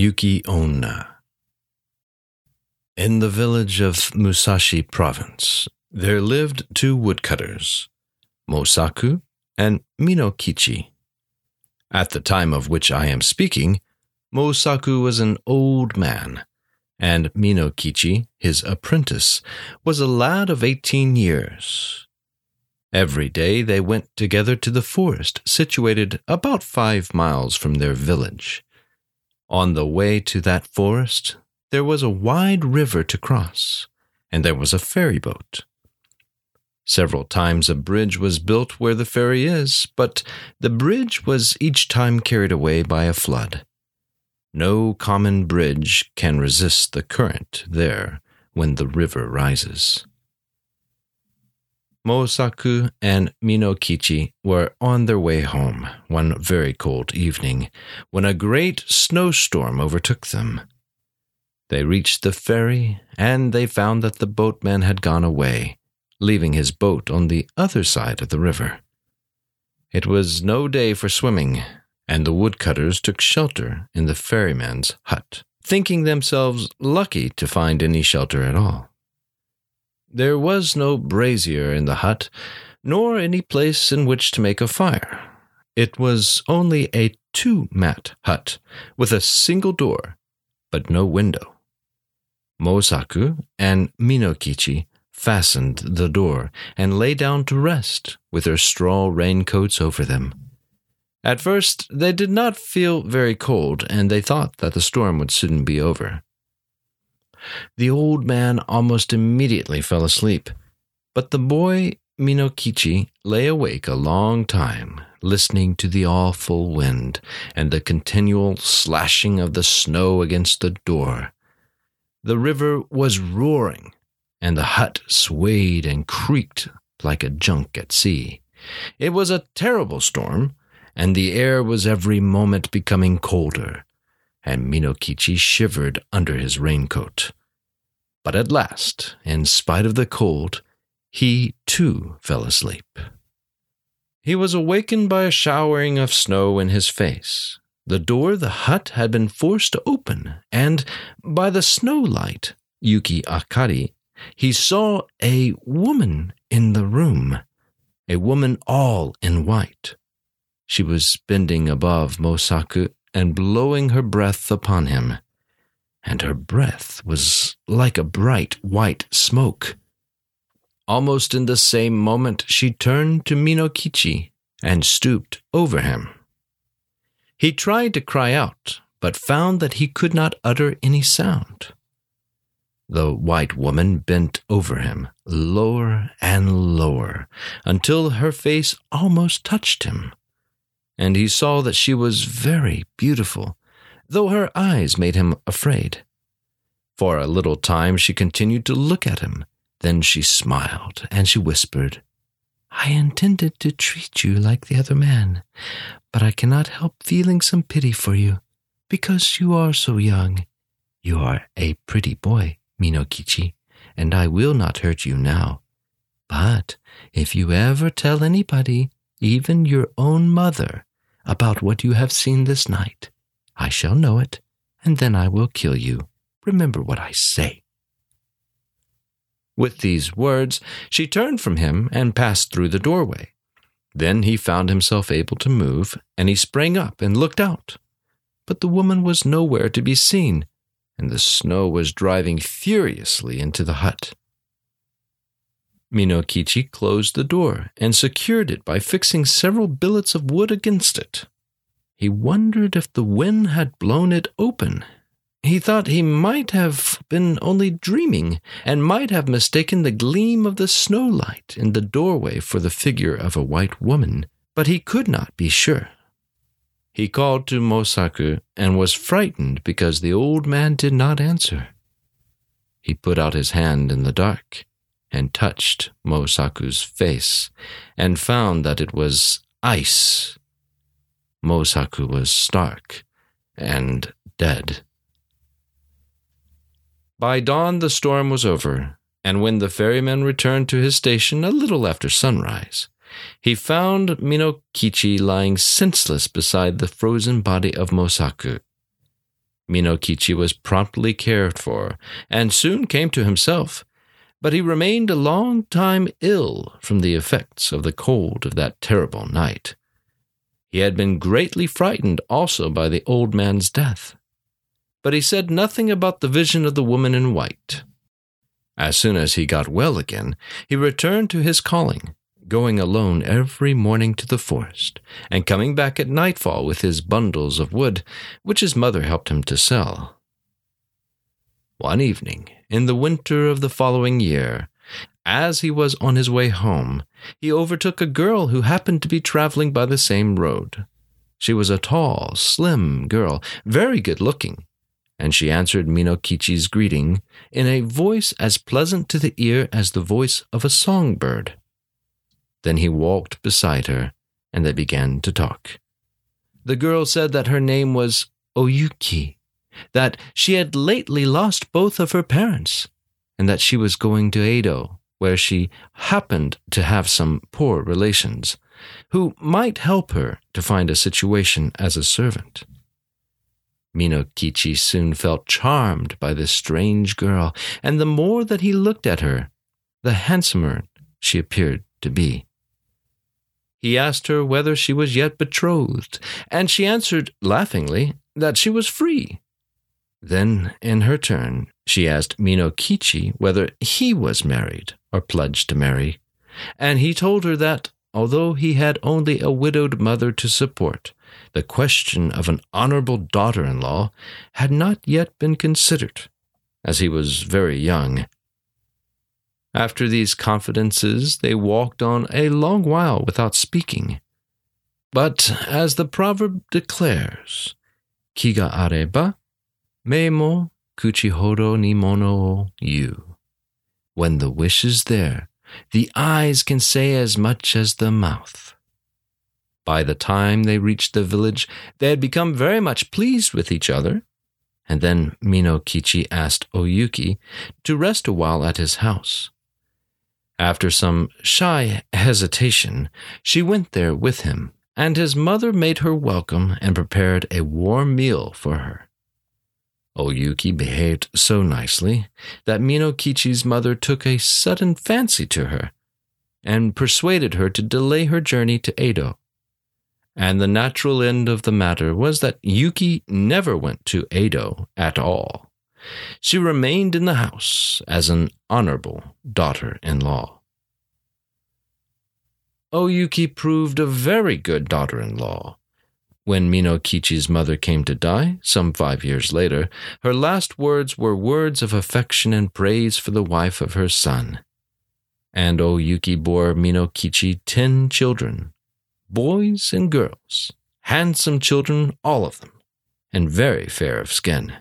Yuki Onna. In the village of Musashi Province, there lived two woodcutters, Mosaku and Minokichi. At the time of which I am speaking, Mosaku was an old man, and Minokichi, his apprentice, was a lad of 18 years. Every day they went together to the forest situated about 5 miles from their village. On the way to that forest, there was a wide river to cross, and there was a ferry boat. Several times a bridge was built where the ferry is, but the bridge was each time carried away by a flood. No common bridge can resist the current there when the river rises. Mosaku and Minokichi were on their way home one very cold evening when a great snowstorm overtook them. They reached the ferry, and they found that the boatman had gone away, leaving his boat on the other side of the river. It was no day for swimming, and the woodcutters took shelter in the ferryman's hut, thinking themselves lucky to find any shelter at all. There was no brazier in the hut, nor any place in which to make a fire. It was only a 2-mat hut with a single door, but no window. Mosaku and Minokichi fastened the door and lay down to rest with their straw raincoats over them. At first, they did not feel very cold, and they thought that the storm would soon be over. The old man almost immediately fell asleep, but the boy Minokichi lay awake a long time, listening to the awful wind and the continual slashing of the snow against the door. The river was roaring, and the hut swayed and creaked like a junk at sea. It was a terrible storm, and the air was every moment becoming colder, and Minokichi shivered under his raincoat. But at last, in spite of the cold, he too fell asleep. He was awakened by a showering of snow in his face. The door of the hut had been forced to open, and by the snow light, Yuki Akari, he saw a woman in the room, a woman all in white. She was bending above Mosaku and blowing her breath upon him, and her breath was like a bright white smoke. Almost in the same moment she turned to Minokichi and stooped over him. He tried to cry out, but found that he could not utter any sound. The white woman bent over him, lower and lower, until her face almost touched him, and he saw that she was very beautiful, though her eyes made him afraid. For a little time she continued to look at him. Then she smiled, and she whispered, "I intended to treat you like the other man, but I cannot help feeling some pity for you, because you are so young. You are a pretty boy, Minokichi, and I will not hurt you now. But if you ever tell anybody, even your own mother, about what you have seen this night, I shall know it, and then I will kill you. Remember what I say." With these words, she turned from him and passed through the doorway. Then he found himself able to move, and he sprang up and looked out. But the woman was nowhere to be seen, and the snow was driving furiously into the hut. Minokichi closed the door and secured it by fixing several billets of wood against it. He wondered if the wind had blown it open. He thought he might have been only dreaming, and might have mistaken the gleam of the snow light in the doorway for the figure of a white woman, but he could not be sure. He called to Mosaku and was frightened because the old man did not answer. He put out his hand in the dark and touched Mosaku's face and found that it was ice. Mosaku was stark and dead. By dawn the storm was over, and when the ferryman returned to his station a little after sunrise, he found Minokichi lying senseless beside the frozen body of Mosaku. Minokichi was promptly cared for and soon came to himself, but he remained a long time ill from the effects of the cold of that terrible night. He had been greatly frightened also by the old man's death, but he said nothing about the vision of the woman in white. As soon as he got well again, he returned to his calling, going alone every morning to the forest, and coming back at nightfall with his bundles of wood, which his mother helped him to sell. One evening, in the winter of the following year, as he was on his way home, he overtook a girl who happened to be traveling by the same road. She was a tall, slim girl, very good-looking, and she answered Minokichi's greeting in a voice as pleasant to the ear as the voice of a songbird. Then he walked beside her, and they began to talk. The girl said that her name was Oyuki, that she had lately lost both of her parents, and that she was going to Edo, where she happened to have some poor relations, who might help her to find a situation as a servant. Minokichi soon felt charmed by this strange girl, and the more that he looked at her, the handsomer she appeared to be. He asked her whether she was yet betrothed, and she answered laughingly that she was free. Then, in her turn, she asked Minokichi whether he was married or pledged to marry, and he told her that, although he had only a widowed mother to support, the question of an honorable daughter-in-law had not yet been considered, as he was very young. After these confidences, they walked on a long while without speaking. But, as the proverb declares, "Ki ga areba, me mo kuchi hodo ni mono o yu." When the wish is there, the eyes can say as much as the mouth. By the time they reached the village, they had become very much pleased with each other, and then Minokichi asked Oyuki to rest a while at his house. After some shy hesitation, she went there with him, and his mother made her welcome and prepared a warm meal for her. Oyuki behaved so nicely that Minokichi's mother took a sudden fancy to her and persuaded her to delay her journey to Edo. And the natural end of the matter was that Yuki never went to Edo at all. She remained in the house as an honorable daughter-in-law. Oyuki proved a very good daughter-in-law. When Minokichi's mother came to die, some 5 years later, her last words were words of affection and praise for the wife of her son. And Oyuki bore Minokichi 10 children, boys and girls, handsome children, all of them, and very fair of skin.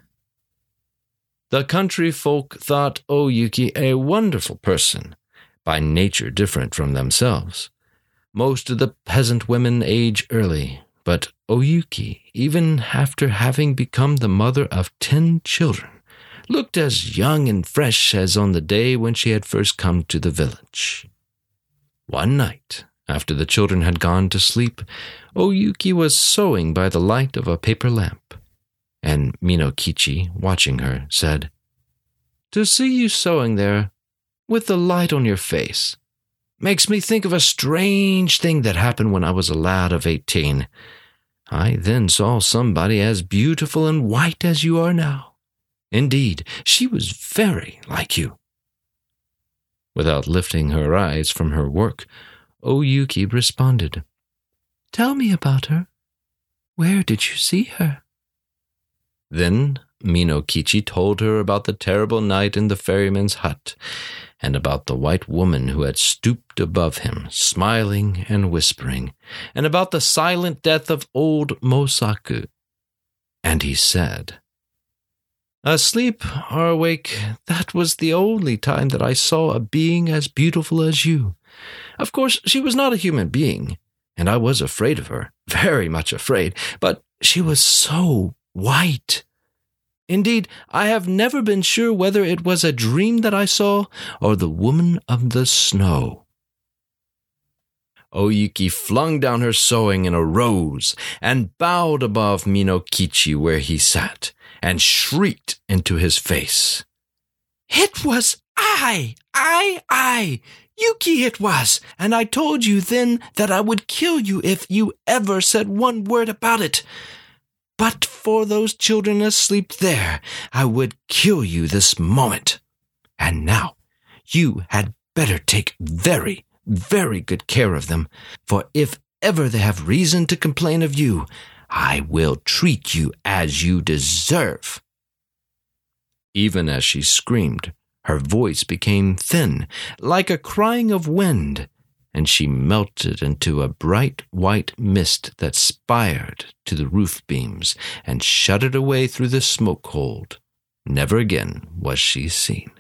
The country folk thought Oyuki a wonderful person, by nature different from themselves. Most of the peasant women age early, but Oyuki, even after having become the mother of 10 children, looked as young and fresh as on the day when she had first come to the village. One night, after the children had gone to sleep, Oyuki was sewing by the light of a paper lamp, and Minokichi, watching her, said, "To see you sewing there, with the light on your face, makes me think of a strange thing that happened when I was a lad of 18. I then saw somebody as beautiful and white as you are now. Indeed, she was very like you." Without lifting her eyes from her work, Oyuki responded, "Tell me about her. Where did you see her?" Then Minokichi told her about the terrible night in the ferryman's hut, and about the white woman who had stooped above him, smiling and whispering, and about the silent death of old Mosaku. And he said, "Asleep or awake, that was the only time that I saw a being as beautiful as you. Of course, she was not a human being, and I was afraid of her, very much afraid, but she was so white. Indeed, I have never been sure whether it was a dream that I saw or the woman of the snow." Oyuki flung down her sewing and arose and bowed above Minokichi where he sat, and shrieked into his face. "It was I! Yuki it was, and I told you then that I would kill you if you ever said one word about it. But for those children asleep there, I would kill you this moment. And now, you had better take very, very good care of them, for if ever they have reason to complain of you, I will treat you as you deserve." Even as she screamed, her voice became thin, like a crying of wind, and she melted into a bright white mist that spired to the roof beams and shuddered away through the smoke hold. Never again was she seen.